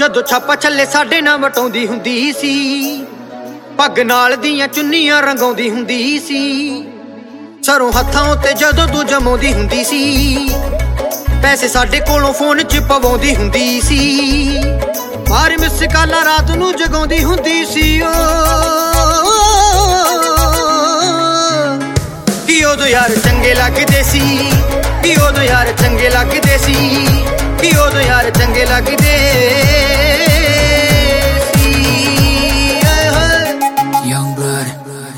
जदों छापा छल्ले साडे नाल वटाउंदी हुंदी सी, पग नाल दियां चुन्नियां रंगाउंदी हुंदी सी, सरों हत्थां उत्ते जदों तूं जमाउंदी हुंदी सी, पैसे साडे कोलों फोन च पवाउंदी हुंदी सी, मार मिस काला रात नूं जगाउंदी हुंदी सी। कि उदों यार चंगे लगदे सी, कि उदों यार चंगे लगदे सी, कि उदों यार चंगे लगदे सी। Young blood.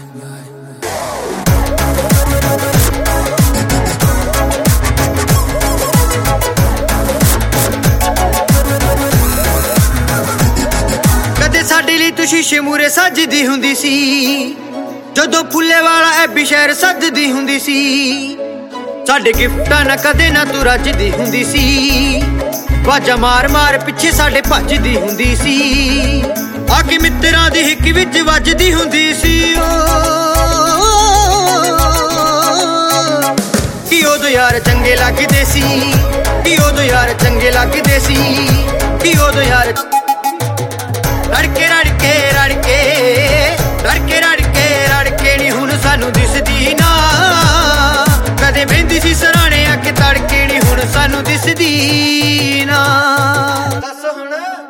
कदे साडे लई तू शीशे मूरे सजदी हुंदी सी, जदों फुल्ले वाला ऐबी शहर सजदी हुंदी सी, साडे गिफ्टां ना कदे ना तू रजदी हुंदी सी, वाजा मार मार पिछे साडे भजदी हुंदी सी, आके मित्तरां दी हिक विच वजदी हुंदी सी। कि उदों यार चंगे लगदे सी, कि उदों यार चंगे लगदे सी, कि उदों यार रड़के रड़के रड़के रड़के रड़के रड़के नी हुण सानू दिसदी ना, कदे बेंदी सी सराणे आके तड़के नी हुण सानू दिसदी ना। दस हुण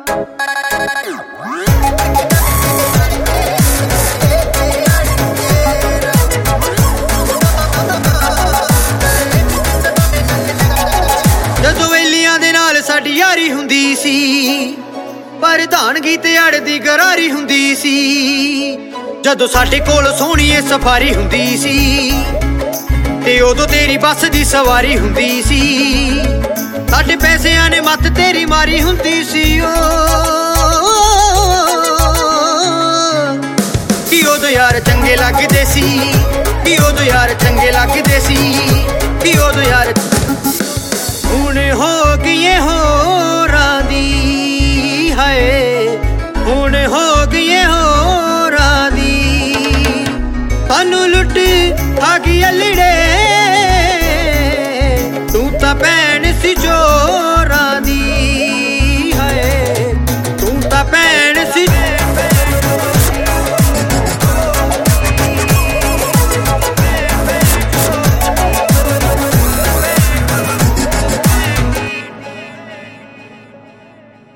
जदों वेलियां दे नाल साडी यारी हुंदी सी, प्रधानगी ते अड़ दी गरारी हुंदी सी, जदों साडे कोल सोहणी सफारी हुंदी सी, ते उदों तेरी बस दी सवारी हुंदी सी, साडे पैसिਆਂ ने मत तेरी मारी हुंदी सी। कि उदों यार चंगे लगदे सी, कि उदों यार चंगे लगदे सी, कि उदों यार हुण हो गईए होरां दी, हाय हुण हो गईए होरां दी, सानू लुट आ गई लड़े